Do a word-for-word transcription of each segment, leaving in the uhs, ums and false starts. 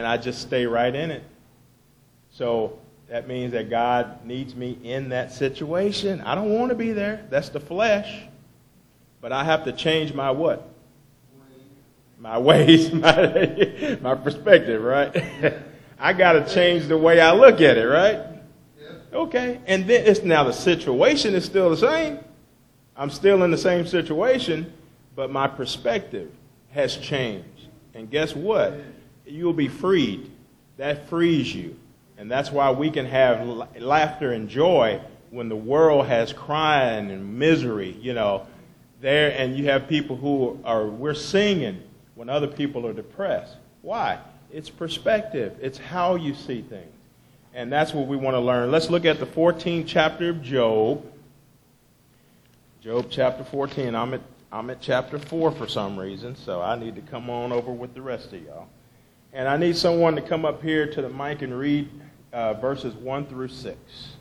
and I just stay right in it. So that means that God needs me in that situation. I don't want to be there. That's the flesh. But I have to change my what? My ways, my, my perspective, right? I got to change the way I look at it, right? Okay. And then it's now the situation is still the same. I'm still in the same situation, but my perspective has changed. And guess what? You'll be freed. That frees you. And that's why we can have laughter and joy when the world has crying and misery, you know, there, and you have people who are, we're singing when other people are depressed. Why? It's perspective. It's how you see things. And that's what we want to learn. Let's look at the fourteenth chapter of Job. Job chapter fourteen. I'm at, I'm at chapter four for some reason, so I need to come on over with the rest of y'all. And I need someone to come up here to the mic and read uh, verses one through six.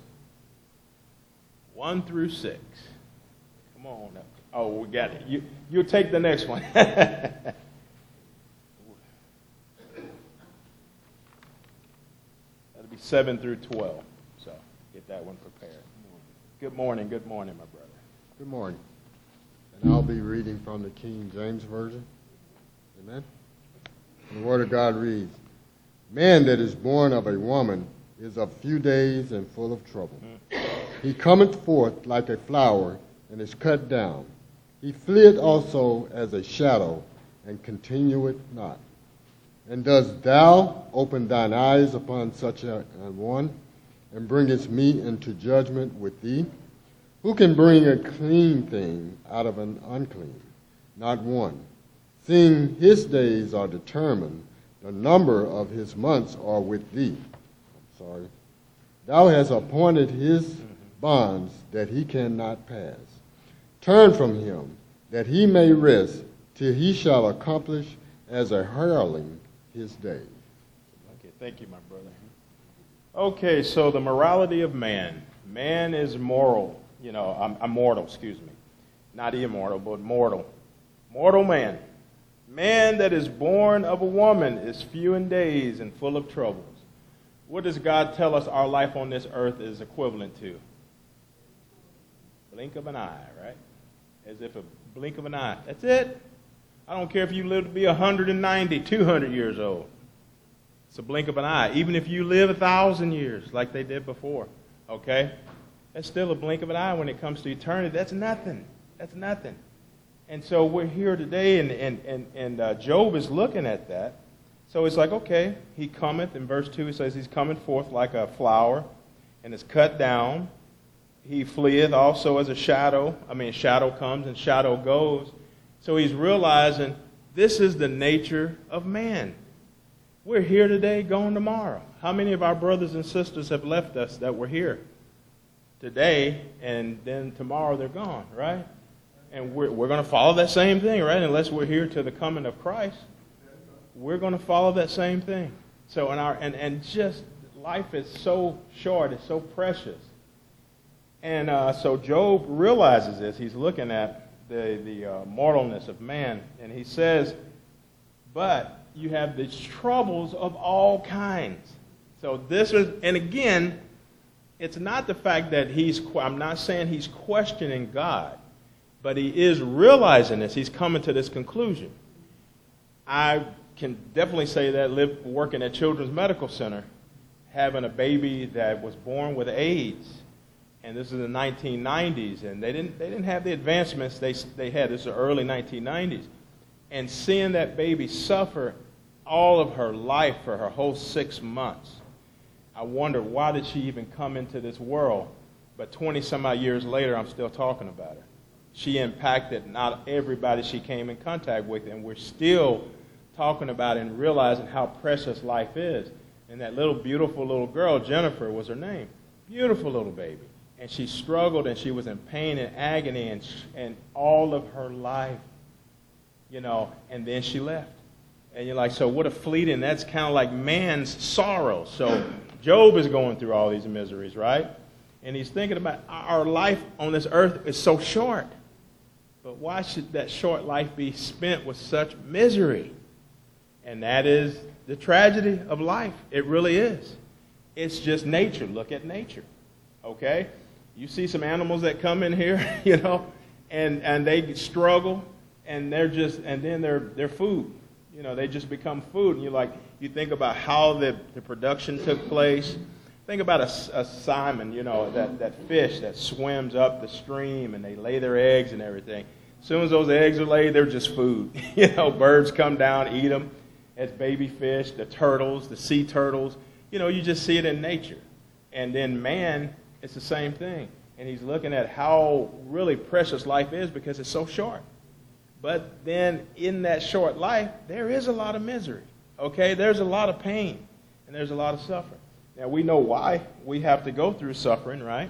one through six. Come on up. Oh, we got it. You, you'll take the next one. That'll be seven through twelve. So get that one prepared. Good morning. Good morning, my brother. Good morning. And I'll be reading from the King James Version. Amen. And the Word of God reads, Man that is born of a woman is of few days and full of trouble. Mm. He cometh forth like a flower and is cut down. He fleeth also as a shadow and continueth not. And dost thou open thine eyes upon such a, a one, and bringest me into judgment with thee? Who can bring a clean thing out of an unclean? Not one. Seeing his days are determined, the number of his months are with thee. I'm sorry. Thou hast appointed his bonds that he cannot pass. Turn from him, that he may rest, till he shall accomplish as a hireling his days. Okay, thank you, my brother. Okay, so the morality of man. Man is moral. You know, I'm, I'm mortal, excuse me. Not immortal, but mortal. Mortal man. Man that is born of a woman is few in days and full of troubles. What does God tell us our life on this earth is equivalent to? Blink of an eye, right? As if a blink of an eye. That's it. I don't care if you live to be one hundred ninety, two hundred years old. It's a blink of an eye. Even if you live a thousand years like they did before, okay? That's still a blink of an eye when it comes to eternity. That's nothing. That's nothing. And so we're here today, and, and, and, and uh, Job is looking at that. So it's like, okay, he cometh. In verse two, it says he's coming forth like a flower and is cut down. He fleeth also as a shadow. I mean, shadow comes and shadow goes. So he's realizing this is the nature of man. We're here today, going tomorrow. How many of our brothers and sisters have left us that were here today, and then tomorrow they're gone, right? And we're, we're going to follow that same thing, right? Unless we're here to the coming of Christ, we're going to follow that same thing. So, in our and, and just life is so short, it's so precious. And uh, so Job realizes this. He's looking at the, the uh, mortalness of man. And he says, but you have these troubles of all kinds. So this is, and again, it's not the fact that he's, I'm not saying he's questioning God, but he is realizing this. He's coming to this conclusion. I can definitely say that live, working at Children's Medical Center, having a baby that was born with AIDS. And this is the nineteen nineties, and they didn't they didn't have the advancements they they had. This is the early nineteen nineties, and seeing that baby suffer all of her life for her whole six months, I wondered, why did she even come into this world? But twenty some odd years later, I'm still talking about her. She impacted not everybody she came in contact with, and we're still talking about it and realizing how precious life is. And that little beautiful little girl, Jennifer was her name, beautiful little baby. And she struggled, and she was in pain and agony and, and all of her life, you know, and then she left. And you're like, so what a fleeting, that's kind of like man's sorrow. So Job is going through all these miseries, right? And he's thinking about our life on this earth is so short. But why should that short life be spent with such misery? And that is the tragedy of life. It really is. It's just nature. Look at nature. Okay? You see some animals that come in here, you know, and, and they struggle, and they're just, and then they're, they're food. You know, they just become food. And you like, you think about how the, the production took place. Think about a, a salmon, you know, that, that fish that swims up the stream, and they lay their eggs and everything. As soon as those eggs are laid, they're just food. You know, birds come down, eat them as baby fish, the turtles, the sea turtles. You know, you just see it in nature. And then man, it's the same thing. And he's looking at how really precious life is because it's so short. But then in that short life, there is a lot of misery, okay? There's a lot of pain, and there's a lot of suffering. Now, we know why we have to go through suffering, right?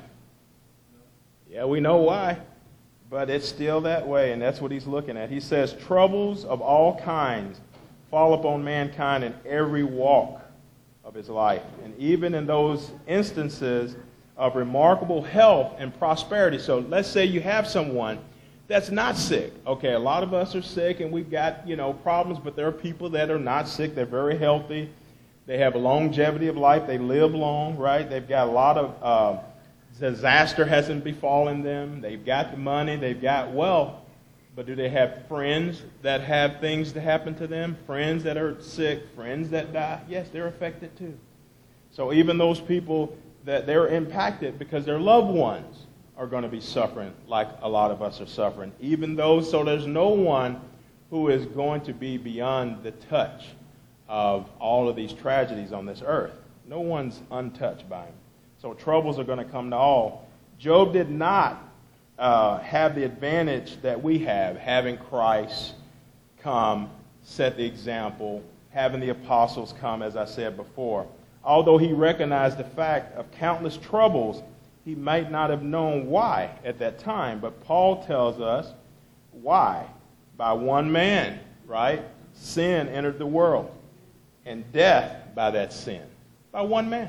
Yeah, we know why, but it's still that way, and that's what he's looking at. He says, troubles of all kinds fall upon mankind in every walk of his life, and even in those instances of remarkable health and prosperity. So let's say you have someone that's not sick. Okay, a lot of us are sick and we've got, you know, problems, but there are people that are not sick. They're very healthy. They have a longevity of life. They live long, right? They've got a lot of uh, disaster hasn't befallen them. They've got the money. They've got wealth. But do they have friends that have things to happen to them? Friends that are sick? Friends that die? Yes, they're affected too. So even those people that they're impacted because their loved ones are going to be suffering like a lot of us are suffering. Even those, so there's no one who is going to be beyond the touch of all of these tragedies on this earth. No one's untouched by them. So troubles are going to come to all. Job did not uh, have the advantage that we have, having Christ come, set the example, having the apostles come, as I said before. Although he recognized the fact of countless troubles, he might not have known why at that time. But Paul tells us why. By one man, right? Sin entered the world. And death by that sin. By one man.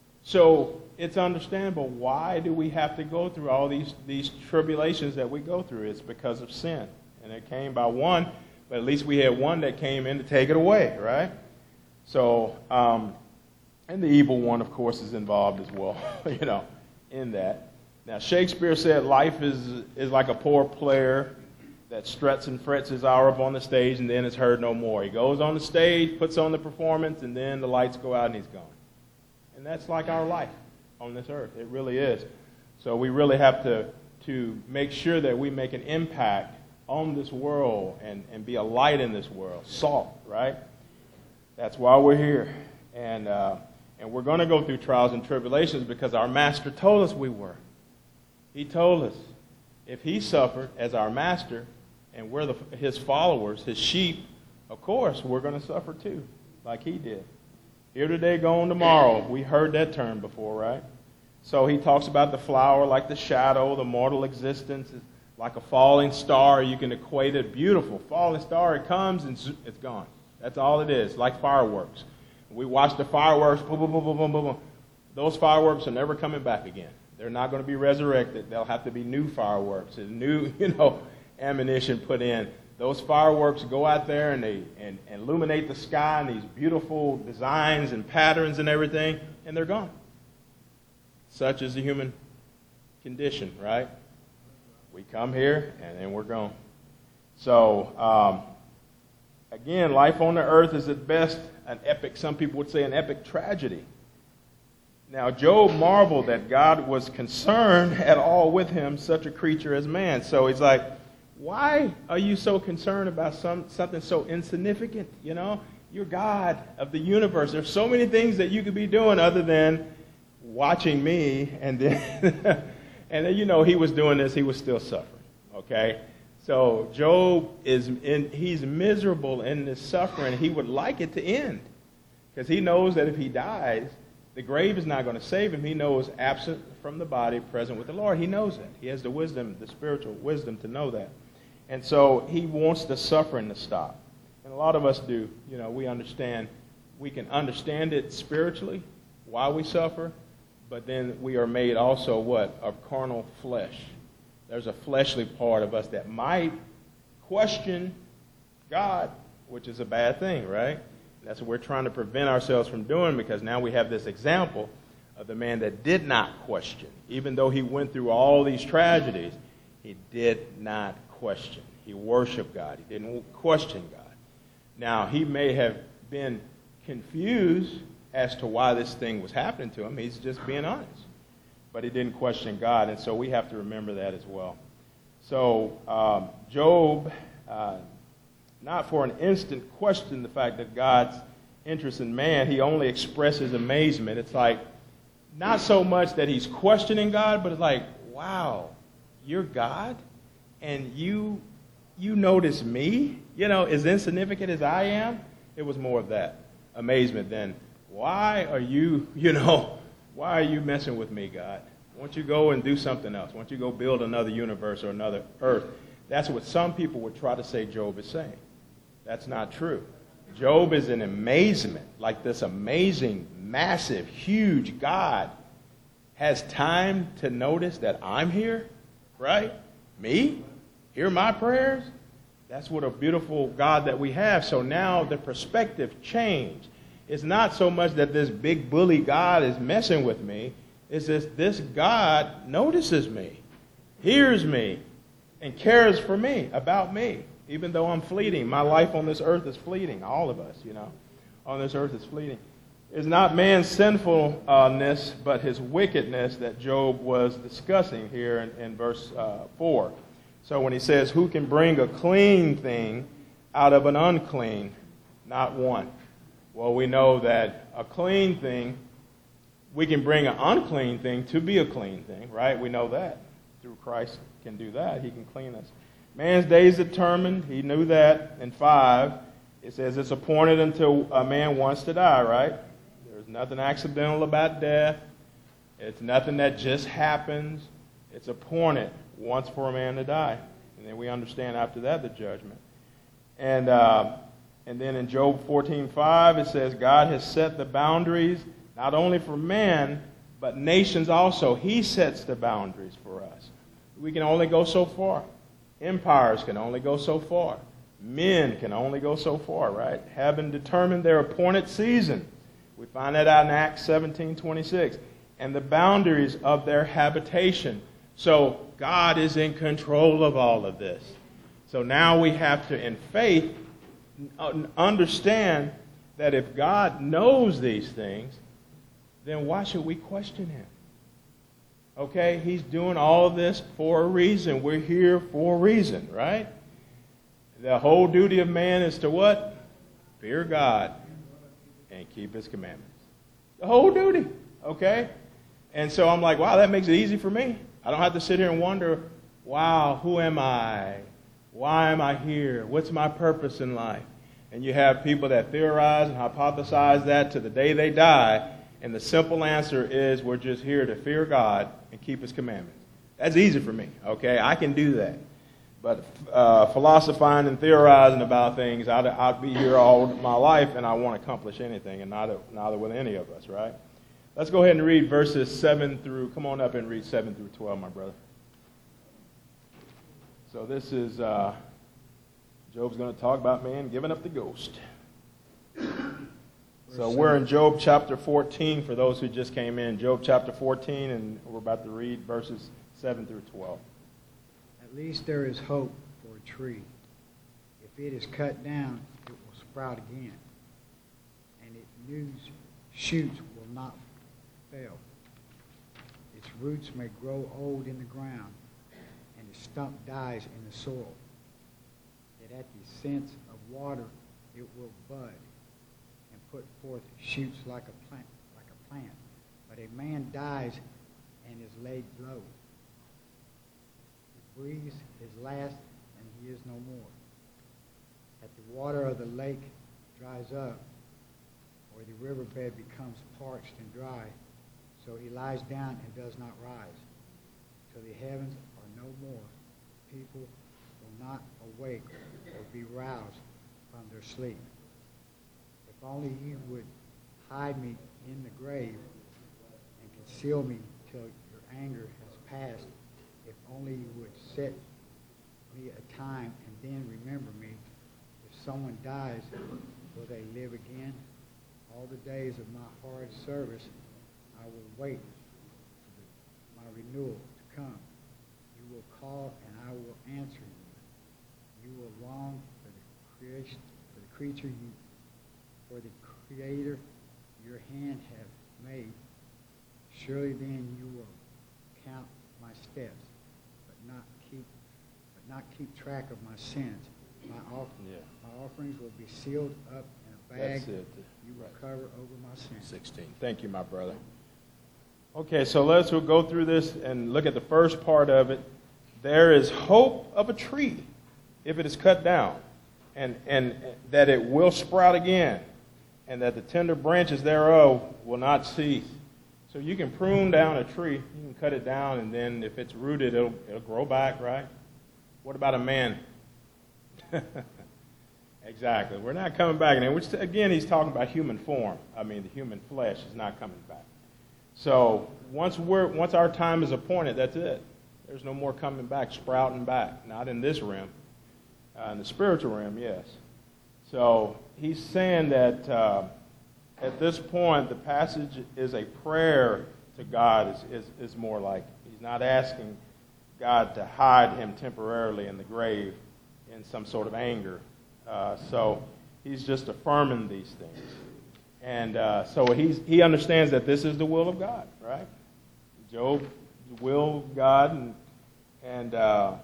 So it's understandable. Why do we have to go through all these, these tribulations that we go through? It's because of sin. And it came by one, but at least we had one that came in to take it away, right? So, um, and the evil one, of course, is involved as well, you know, in that. Now, Shakespeare said life is is like a poor player that struts and frets his hour up on the stage and then is heard no more. He goes on the stage, puts on the performance, and then the lights go out and he's gone. And that's like our life on this earth. It really is. So we really have to, to make sure that we make an impact on this world and, and be a light in this world. Salt, right? That's why we're here. And uh, and we're going to go through trials and tribulations because our master told us we were. He told us if he suffered as our master and we're the, his followers, his sheep, of course we're going to suffer too, like he did. Here today, gone tomorrow. We heard that term before, right? So he talks about the flower like the shadow, the mortal existence is like a falling star. You can equate it. Beautiful falling star. It comes and it's gone. That's all it is, like fireworks. We watch the fireworks, boom, boom, boom, boom, boom, boom. Those fireworks are never coming back again. They're not going to be resurrected. There'll have to be new fireworks and new, you know, ammunition put in. Those fireworks go out there and they and, and illuminate the sky and these beautiful designs and patterns and everything, and they're gone. Such is the human condition, right? We come here and then we're gone. So, um, again, life on the earth is at best an epic, some people would say an epic tragedy. Now, Job marveled that God was concerned at all with him, such a creature as man. So he's like, why are you so concerned about some something so insignificant? You know, you're God of the universe. There's so many things that you could be doing other than watching me. And then, and then, you know, he was doing this, he was still suffering, okay? So Job is in, he's miserable in this suffering. He would like it to end because he knows that if he dies, the grave is not going to save him. He knows absent from the body, present with the Lord. He knows that. He has the wisdom, the spiritual wisdom to know that. And so he wants the suffering to stop. And a lot of us do. You know, we understand, we can understand it spiritually, why we suffer, but then we are made also what? Of carnal flesh. There's a fleshly part of us that might question God, which is a bad thing, right? That's what we're trying to prevent ourselves from doing, because now we have this example of the man that did not question. Even though he went through all these tragedies, he did not question. He worshiped God. He didn't question God. Now, he may have been confused as to why this thing was happening to him. He's just being honest. But he didn't question God, and so we have to remember that as well. So um, Job, uh, not for an instant questioned the fact that God's interest in man. He only expresses amazement. It's like, not so much that he's questioning God, but it's like, wow, you're God? And you you notice me? You know, as insignificant as I am? It was more of that amazement than, why are you, you know, why are you messing with me, God? Why don't you go and do something else? Why don't you go build another universe or another earth? That's what some people would try to say Job is saying. That's not true. Job is in amazement, like this amazing, massive, huge God has time to notice that I'm here, right? Me? Hear my prayers? That's what a beautiful God that we have. So now the perspective changed. It's not so much that this big bully God is messing with me. It's just this God notices me, hears me, and cares for me, about me. Even though I'm fleeting, my life on this earth is fleeting. All of us, you know, on this earth is fleeting. It's not man's sinfulness, but his wickedness that Job was discussing here in, in verse uh, four. So when he says, who can bring a clean thing out of an unclean? Not one. Well, we know that a clean thing, we can bring an unclean thing to be a clean thing, right? We know that. Through Christ can do that. He can clean us. Man's days determined. He knew that. In five, it says it's appointed until a man wants to die, right? There's nothing accidental about death. It's nothing that just happens. It's appointed once for a man to die. And then we understand after that the judgment. And uh, and then in Job fourteen five, it says God has set the boundaries not only for man, but nations also. He sets the boundaries for us. We can only go so far. Empires can only go so far. Men can only go so far, right? Having determined their appointed season. We find that out in Acts seventeen twenty-six. And the boundaries of their habitation. So God is in control of all of this. So now we have to, in faith, understand that if God knows these things, then why should we question him? Okay, he's doing all of this for a reason. We're here for a reason, right? The whole duty of man is to what? Fear God and keep his commandments. The whole duty, okay? And so I'm like, wow, that makes it easy for me. I don't have to sit here and wonder, wow, who am I? Why am I here? What's my purpose in life? And you have people that theorize and hypothesize that to the day they die. And the simple answer is we're just here to fear God and keep his commandments. That's easy for me, okay? I can do that. But uh, philosophizing and theorizing about things, I'd, I'd be here all my life and I won't accomplish anything, and neither, neither will any of us, right? Let's go ahead and read verses seven through, come on up and read seven through twelve, my brother. So this is, uh, Job's going to talk about man giving up the ghost. So we're in Job chapter fourteen for those who just came in. Job chapter fourteen, and we're about to read verses seven through twelve. At least there is hope for a tree. If it is cut down, it will sprout again, and its new shoots will not fail. Its roots may grow old in the ground, and its stump dies in the soil. Yet at the sense of water it will bud and put forth shoots like a plant, like a plant. But a man dies and is laid low. He breathes his last, and he is no more. That the water of the lake dries up, or the riverbed becomes parched and dry, so he lies down and does not rise. Till the heavens are no more, people will not awake or be roused from their sleep. If only you would hide me in the grave and conceal me till your anger has passed. If only you would set me a time and then remember me. If someone dies will they live again. All the days of my hard service I will wait for the, my renewal to come. You will call, and I will answer you. You will long for the creation, for the creature you, for the Creator your hand hath made. Surely then you will count my steps, but not keep, but not keep track of my sins. My, off, Yeah. my offerings will be sealed up in a bag. That's it. You will cover over my sins. sixteen. Thank you, my brother. Okay, so let's we'll go through this and look at the first part of it. There is hope of a tree if it is cut down, and, and that it will sprout again, and that the tender branches thereof will not cease. So you can prune down a tree, you can cut it down, and then if it's rooted, it'll, it'll grow back, right? What about a man? Exactly. We're not coming back. And which, again, he's talking about human form. I mean, the human flesh is not coming back. So once we're once our time is appointed, that's it. There's no more coming back, sprouting back. Not in this realm. Uh, in the spiritual realm, yes. So he's saying that uh, at this point, the passage is a prayer to God, is, is, is more like. He's not asking God to hide him temporarily in the grave in some sort of anger. Uh, so he's just affirming these things. And uh, so he's, he understands that this is the will of God, right? Job, the will of God. And, and uh,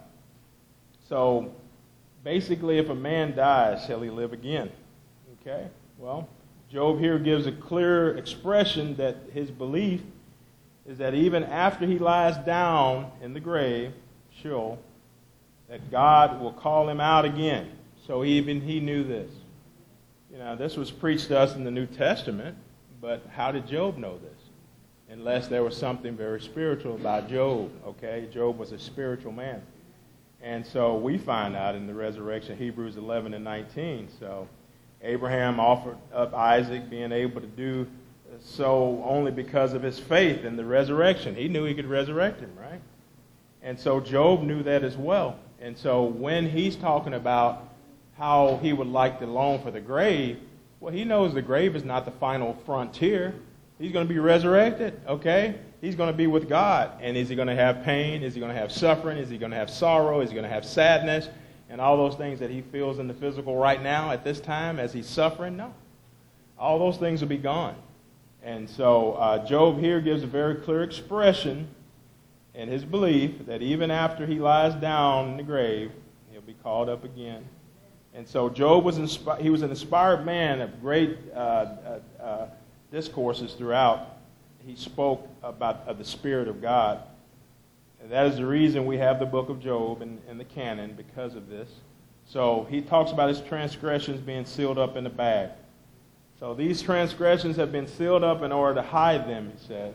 so basically, if a man dies, shall he live again? Okay? Well, Job here gives a clear expression that his belief is that even after he lies down in the grave, Sheol, that God will call him out again. So even he knew this. You know, this was preached to us in the New Testament, but how did Job know this? Unless there was something very spiritual about Job, okay? Job was a spiritual man. And so we find out in the resurrection, Hebrews eleven and nineteen. So Abraham offered up Isaac, being able to do so only because of his faith in the resurrection. He knew he could resurrect him, right? And so Job knew that as well. And so when he's talking about how he would like to long for the grave, well, he knows the grave is not the final frontier. He's going to be resurrected, okay? He's going to be with God. And is he going to have pain? Is he going to have suffering? Is he going to have sorrow? Is he going to have sadness? And all those things that he feels in the physical right now at this time as he's suffering? No. All those things will be gone. And so uh, Job here gives a very clear expression in his belief that even after he lies down in the grave, he'll be called up again. And so Job was inspi- he was an inspired man of great uh, uh, uh, discourses throughout. He spoke about uh, the Spirit of God. And that is the reason we have the book of Job in, in the canon, because of this. So he talks about his transgressions being sealed up in a bag. So these transgressions have been sealed up in order to hide them, he says.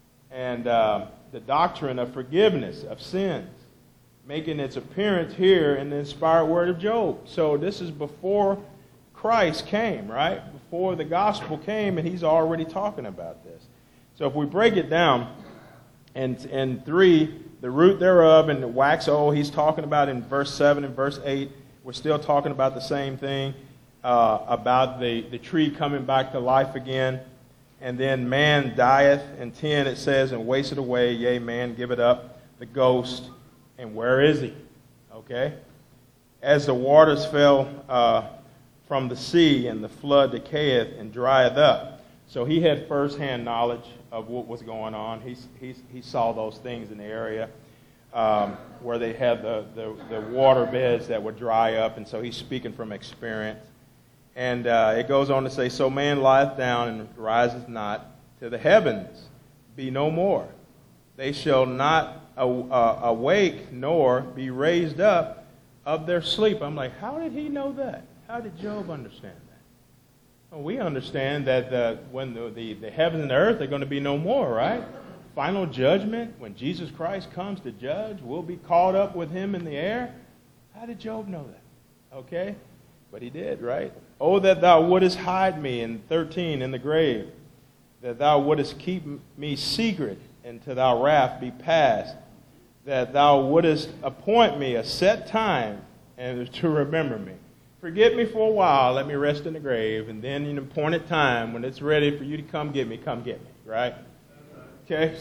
And uh, the doctrine of forgiveness of sins, making its appearance here in the inspired word of Job. So this is before Christ came, right? Before the gospel came, and he's already talking about this. So if we break it down, and, and three, the root thereof and the wax old, he's talking about in verse seven and verse eight. We're still talking about the same thing, uh, about the, the tree coming back to life again. And then man dieth, and ten it says, and wasteth away, yea, man give it up, the ghost. And where is he? Okay? As the waters fell uh, from the sea, and the flood decayeth and drieth up. So he had first-hand knowledge of what was going on. He, he, he saw those things in the area um, where they had the, the, the water beds that would dry up, and so he's speaking from experience. And uh, it goes on to say, so man lieth down and riseth not, till the heavens be no more. They shall not awake nor be raised up of their sleep. I'm like, how did he know that? How did Job understand that? Well, we understand that the, when the, the, the heavens and the earth are going to be no more, right? Final judgment, when Jesus Christ comes to judge, we'll be caught up with him in the air. How did Job know that? Okay? But he did, right? Oh, that thou wouldest hide me, in thirteen, in the grave, that thou wouldest keep me secret until thy wrath be past, that thou wouldest appoint me a set time and to remember me. Forget me for a while. Let me rest in the grave. And then in the appointed time, when it's ready for you to come get me, come get me. Right? Okay?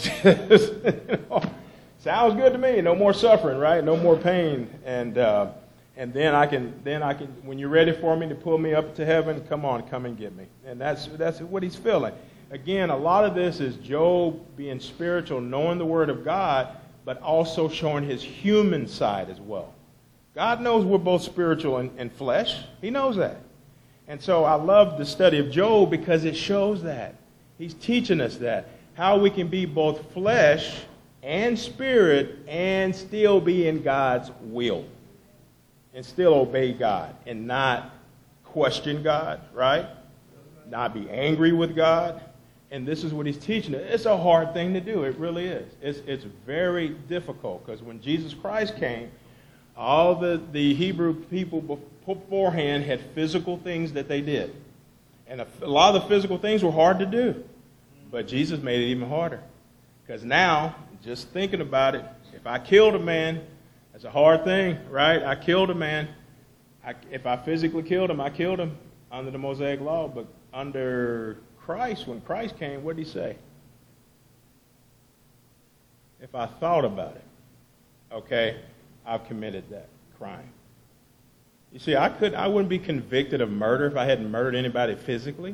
Sounds good to me. No more suffering, right? No more pain. And uh, and then I can, then I can, when you're ready for me to pull me up to heaven, come on, come and get me. And that's that's what he's feeling. Again, a lot of this is Job being spiritual, knowing the Word of God, but also showing his human side as well. God knows we're both spiritual and, and flesh. He knows that. And so I love the study of Job because it shows that. He's teaching us that. How we can be both flesh and spirit and still be in God's will. And still obey God and not question God, right? Not be angry with God. And this is what he's teaching us. It's a hard thing to do. It really is. It's, it's very difficult because when Jesus Christ came, all the, the Hebrew people beforehand had physical things that they did. And a, a lot of the physical things were hard to do. But Jesus made it even harder. Because now, just thinking about it, if I killed a man, that's a hard thing, right? I killed a man. I, if I physically killed him, I killed him under the Mosaic law. But under Christ, when Christ came, what did he say? If I thought about it, okay, I've committed that crime. You see, I could, I wouldn't be convicted of murder if I hadn't murdered anybody physically.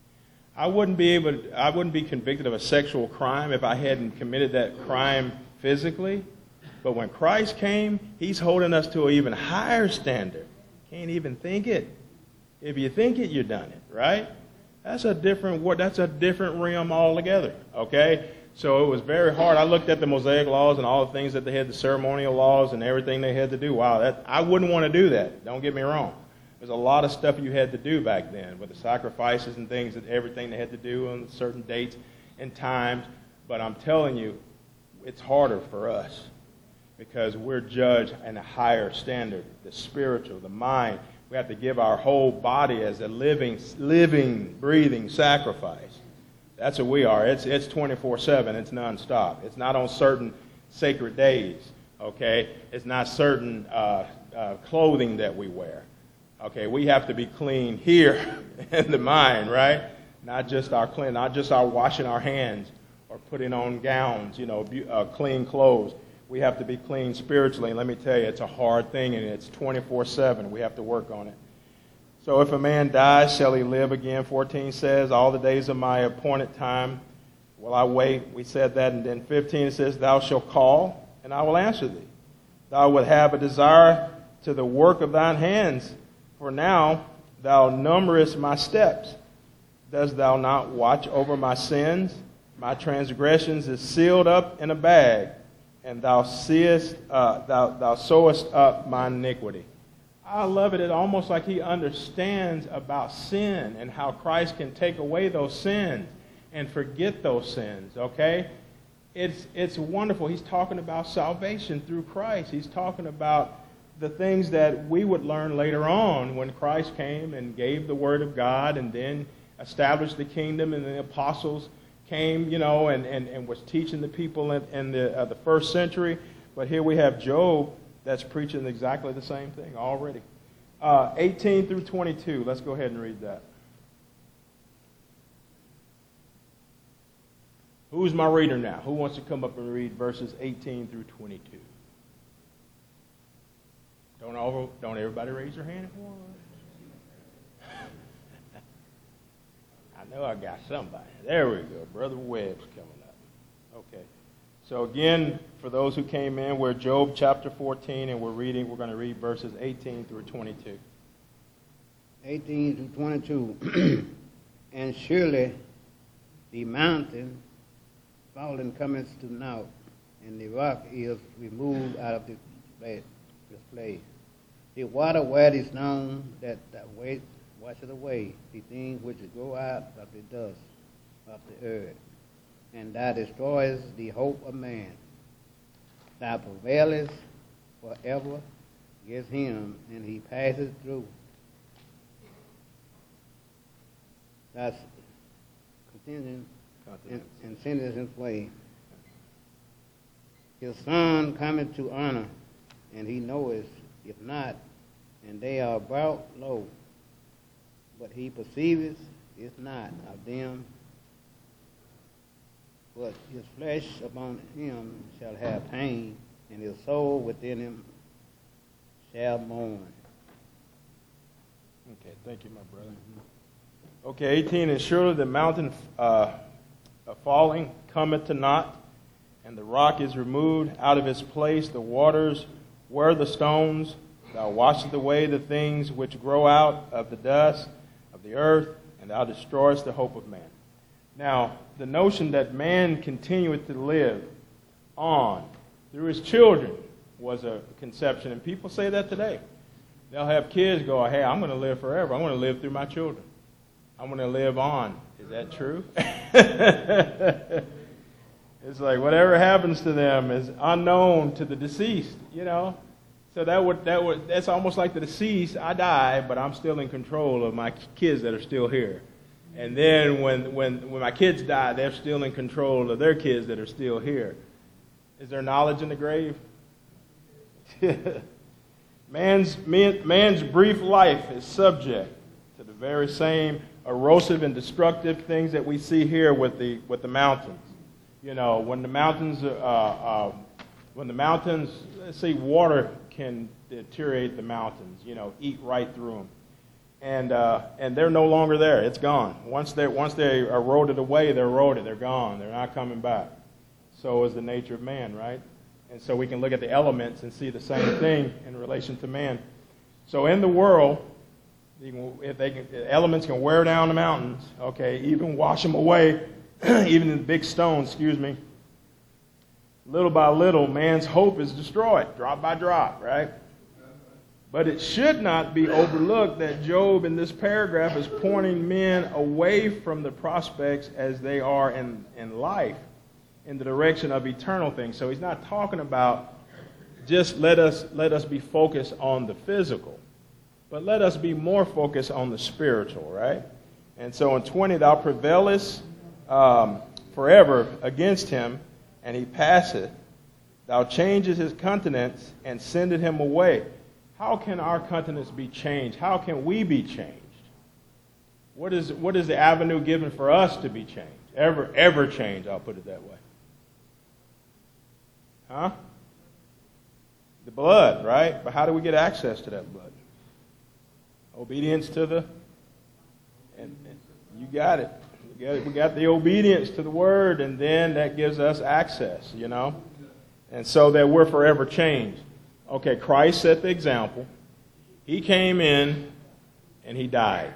I wouldn't be able, to, I wouldn't be convicted of a sexual crime if I hadn't committed that crime physically. But when Christ came, he's holding us to an even higher standard. Can't even think it. If you think it, you've done it, right? That's a different, that's a different realm altogether, okay? So it was very hard. I looked at the Mosaic laws and all the things that they had, the ceremonial laws and everything they had to do. Wow, that, I wouldn't want to do that. Don't get me wrong. There's a lot of stuff you had to do back then with the sacrifices and things, and everything they had to do on certain dates and times. But I'm telling you, it's harder for us because we're judged in a higher standard, the spiritual, the mind. We have to give our whole body as a living, living, breathing sacrifice. That's what we are. It's it's twenty-four seven. It's nonstop. It's not on certain sacred days, okay? It's not certain uh, uh, clothing that we wear. Okay, we have to be clean here in the mind, right? Not just our clean, not just our washing our hands or putting on gowns, you know, uh, clean clothes. We have to be clean spiritually, and let me tell you, it's a hard thing, and it's twenty-four seven. We have to work on it. So if a man dies, shall he live again? fourteen says, all the days of my appointed time will I wait. We said that, and then fifteen it says, thou shalt call, and I will answer thee. Thou wilt have a desire to the work of thine hands, for now thou numberest my steps. Dost thou not watch over my sins? My transgressions is sealed up in a bag, and thou seest, uh, thou, thou sewest up my iniquity. I love it. It's almost like he understands about sin and how Christ can take away those sins and forget those sins, okay? It's, it's wonderful. He's talking about salvation through Christ. He's talking about the things that we would learn later on when Christ came and gave the Word of God and then established the kingdom, and the apostles came, you know, and, and, and was teaching the people in, in the, uh, the first century. But here we have Job that's preaching exactly the same thing already. Uh, eighteen through twenty-two. Let's go ahead and read that. Who's my reader now? Who wants to come up and read verses eighteen through twenty-two? Don't all, don't everybody raise their hand at once? I know I got somebody. There we go. Brother Webb's coming up. Okay. So again, for those who came in, we're Job chapter fourteen, and we're reading. We're going to read verses eighteen through twenty-two. eighteen through twenty-two. And surely the mountain fallen cometh to naught, and the rock is removed out of the place. This place. The water where is known that that weight washeth away the things which go out of the dust of the earth, and thou destroyest the hope of man. Thou prevailest forever against him, and he passeth through. Thus continuing and, and sendeth his way. His son cometh to honor, and he knoweth, if not, and they are brought low. But he perceiveth it not of them, but his flesh upon him shall have pain, and his soul within him shall mourn. Okay, thank you, my brother. Okay, eighteen, and surely the mountain uh, falling cometh to naught, and the rock is removed out of its place. The waters were the stones. Thou washest away the things which grow out of the dust of the earth, and thou destroyest the hope of man. Now, the notion that man continueth to live on through his children was a conception, and people say that today. They'll have kids go, hey, I'm going to live forever. I'm going to live through my children. I'm going to live on. Is that true? It's like whatever happens to them is unknown to the deceased, you know. So that would that would that's almost like the deceased. I die, but I'm still in control of my kids that are still here. And then when when when my kids die, they're still in control of their kids that are still here. Is there knowledge in the grave? man's man, man's brief life is subject to the very same erosive and destructive things that we see here with the with the mountains. You know, when the mountains, uh, uh, when the mountains, let's say water can deteriorate the mountains, you know, eat right through them. And uh, and they're no longer there. It's gone. Once they once they eroded away, they're eroded. They're gone. They're not coming back. So is the nature of man, right? And so we can look at the elements and see the same thing in relation to man. So in the world, you can, if they can, the elements can wear down the mountains, okay, even wash them away, even the big stones, excuse me. Little by little, man's hope is destroyed, drop by drop, right? But it should not be overlooked that Job in this paragraph is pointing men away from the prospects as they are in, in life in the direction of eternal things. So he's not talking about just let us let us be focused on the physical, but let us be more focused on the spiritual, right? And so in twenty, thou prevailest um, forever against him, and he passeth. Thou changest his countenance and sendest him away. How can our countenance be changed? How can we be changed? What is what is the avenue given for us to be changed? Ever, ever change, I'll put it that way. Huh? The blood, right? But how do we get access to that blood? Obedience to the, and, and you got it. We got it. We got the obedience to the word, and then that gives us access, you know? And so that we're forever changed. Okay, Christ set the example. He came in and he died.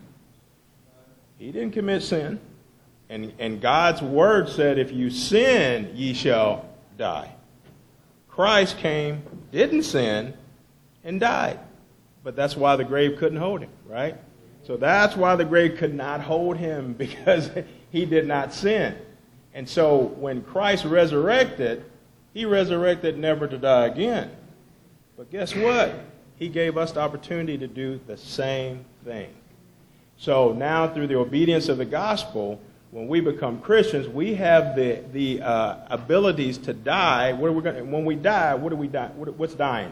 He didn't commit sin. And, and God's word said, if you sin, ye shall die. Christ came, didn't sin, and died. But that's why the grave couldn't hold him, right? So that's why the grave could not hold him, because he did not sin. And so when Christ resurrected, he resurrected never to die again. But guess what? He gave us the opportunity to do the same thing. So now through the obedience of the gospel, when we become Christians, we have the the uh, abilities to die. What are we going? When we die, what do we die? What, what's dying?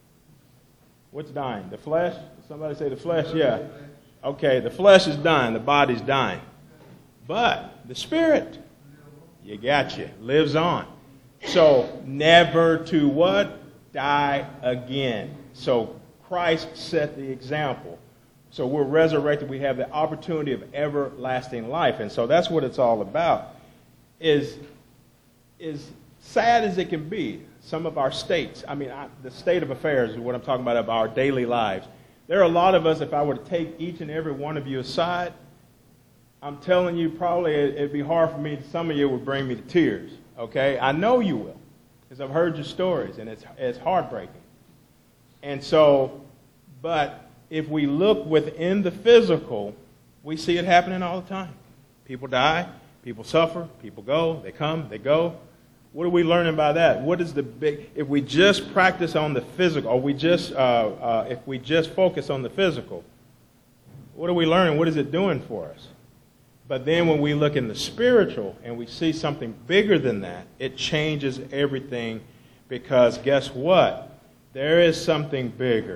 What's dying? The flesh? Somebody say the flesh? Yeah. Okay, the flesh is dying. The body's dying. But the spirit, you got you, lives on. So never to what? Die again. So Christ set the example. So we're resurrected. We have the opportunity of everlasting life. And so that's what it's all about. Is, is sad as it can be, some of our states, I mean, I, the state of affairs is what I'm talking about of our daily lives. There are a lot of us, if I were to take each and every one of you aside, I'm telling you, probably it, it'd be hard for me. Some of you would bring me to tears, okay? I know you will, because I've heard your stories, and it's, it's heartbreaking. And so, but if we look within the physical, we see it happening all the time. People die, people suffer, people go, they come, they go. What are we learning by that? What is the big, if we just practice on the physical, or we just, uh, uh, if we just focus on the physical, what are we learning? What is it doing for us? But then when we look in the spiritual and we see something bigger than that, it changes everything, because guess what? There is something bigger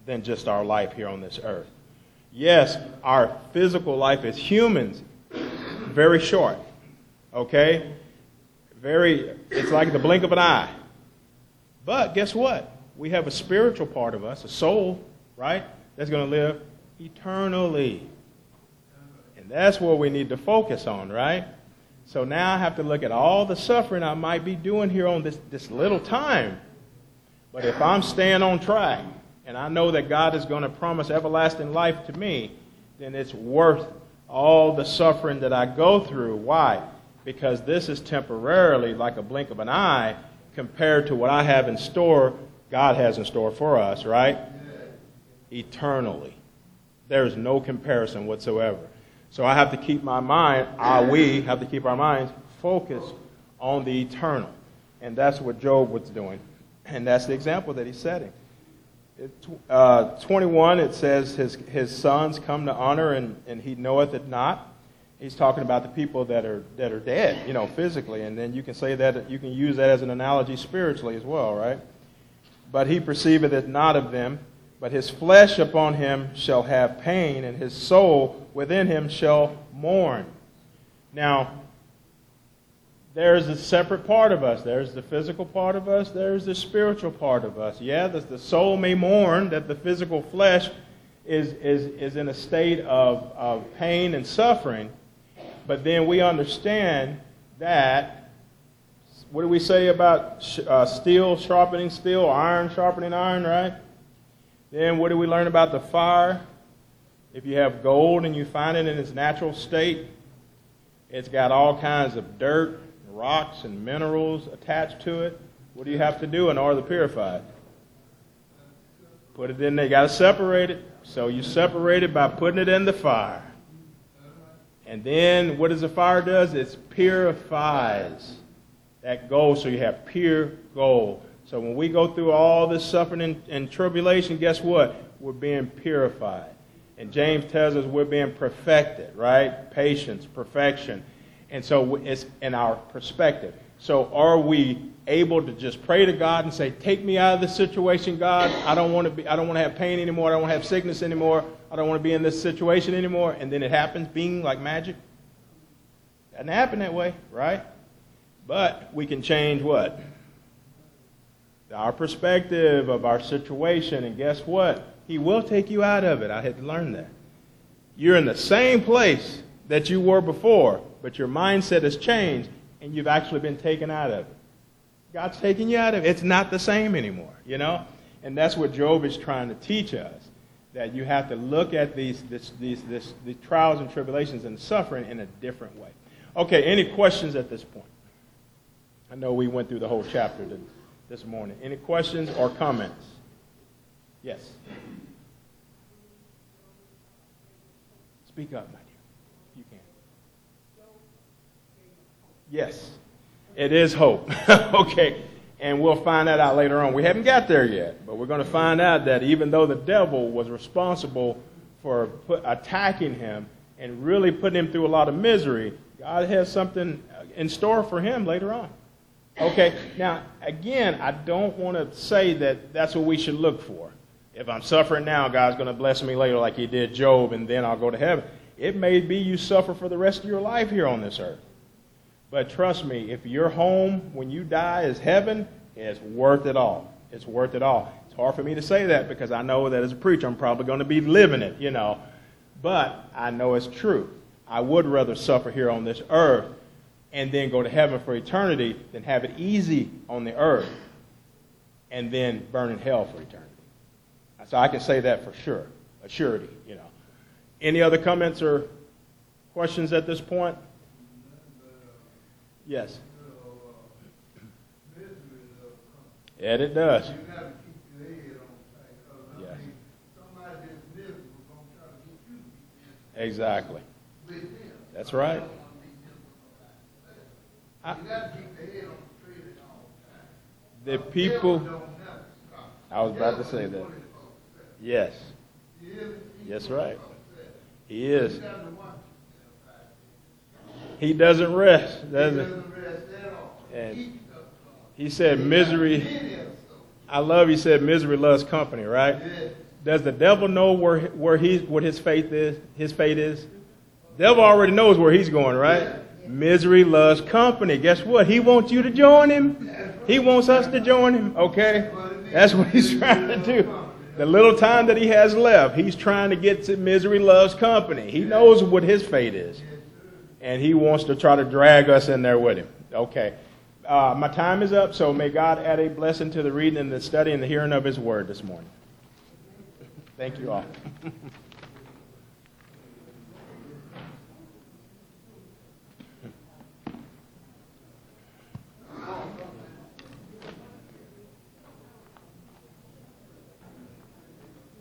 than just our life here on this earth. Yes, our physical life as humans, very short, okay? Very, it's like the blink of an eye. But guess what? We have a spiritual part of us, a soul, right, that's going to live eternally. And that's what we need to focus on, right? So now I have to look at all the suffering I might be doing here on this, this little time. But if I'm staying on track, and I know that God is going to promise everlasting life to me, then it's worth all the suffering that I go through. Why? Because this is temporarily like a blink of an eye compared to what I have in store, God has in store for us, right? Eternally. There's no comparison whatsoever. So I have to keep my mind, uh, we have to keep our minds focused on the eternal. And that's what Job was doing. And that's the example that he's setting. It, uh, twenty-one, it says his, his sons come to honor and, and he knoweth it not. He's talking about the people that are that are dead, you know, physically. And then you can say that, you can use that as an analogy spiritually as well, right? But he perceiveth it not of them. But his flesh upon him shall have pain, and his soul within him shall mourn. Now, there's a separate part of us. There's the physical part of us. There's the spiritual part of us. Yeah, the, the soul may mourn that the physical flesh is, is, is in a state of, of pain and suffering. But then we understand that, what do we say about sh- uh, steel sharpening steel, iron sharpening iron, right? Then what do we learn about the fire? If you have gold and you find it in its natural state, it's got all kinds of dirt, rocks, and minerals attached to it. What do you have to do in order to purify it? Put it in there. You got to separate it. So you separate it by putting it in the fire. And then what does the fire does? It purifies that gold, so you have pure gold. So when we go through all this suffering and, and tribulation, guess what? We're being purified. And James tells us we're being perfected, right? Patience, perfection. And so it's in our perspective. So are we able to just pray to God and say, take me out of this situation, God. I don't want to be, I don't want to have pain anymore. I don't want to have sickness anymore. I don't want to be in this situation anymore. And then it happens, being like magic. Doesn't happen that way, right? But we can change what? Our perspective of our situation, and guess what? He will take you out of it. I had to learn that. You're in the same place that you were before, but your mindset has changed, and you've actually been taken out of it. God's taking you out of it. It's not the same anymore, you know? And that's what Job is trying to teach us, that you have to look at these, this, these, this, these trials and tribulations and suffering in a different way. Okay, any questions at this point? I know we went through the whole chapter, didn't we? This morning. Any questions or comments? Yes. Speak up, my dear. You can. Yes. It is hope. Okay. And we'll find that out later on. We haven't got there yet, but we're going to find out that even though the devil was responsible for put, attacking him and really putting him through a lot of misery, God has something in store for him later on. Okay, now, again, I don't want to say that that's what we should look for. If I'm suffering now, God's going to bless me later like he did Job, and then I'll go to heaven. It may be you suffer for the rest of your life here on this earth. But trust me, if your home when you die is heaven, it's worth it all. It's worth it all. It's hard for me to say that because I know that as a preacher I'm probably going to be living it, you know. But I know it's true. I would rather suffer here on this earth and then go to heaven for eternity than have it easy on the earth and then burn in hell for eternity. So I can say that for sure, a surety, you know. Any other comments or questions at this point? Yes. Yeah, it does. Yes. Exactly. That's right. I, the people, I was about to say that. Yes. Yes, right. He is. He doesn't rest, doesn't he? And he said misery, I love he said misery loves company, right? Does the devil know where where he what his faith is? His fate is. Devil already knows where he's going, right? Misery loves company. Guess what? He wants you to join him. He wants us to join him. Okay, that's what he's trying to do. The little time that he has left, he's trying to get to misery loves company. He knows what his fate is, and he wants to try to drag us in there with him. Okay, uh, my time is up. So may God add a blessing to the reading and the study and the hearing of His Word this morning. Thank you all.